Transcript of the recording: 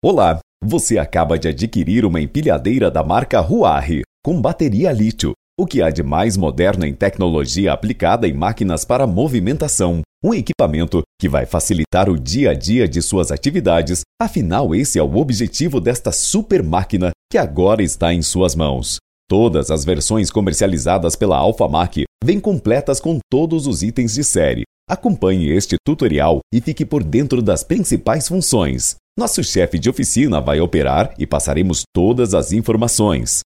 Olá, você acaba de adquirir uma empilhadeira da marca Huarri, com bateria a lítio. O que há de mais moderno em tecnologia aplicada em máquinas para movimentação. Um equipamento que vai facilitar o dia a dia de suas atividades. Afinal, esse é o objetivo desta super máquina que agora está em suas mãos. Todas as versões comercializadas pela Alfamac vêm completas com todos os itens de série. Acompanhe este tutorial e fique por dentro das principais funções. Nosso chefe de oficina vai operar e passaremos todas as informações.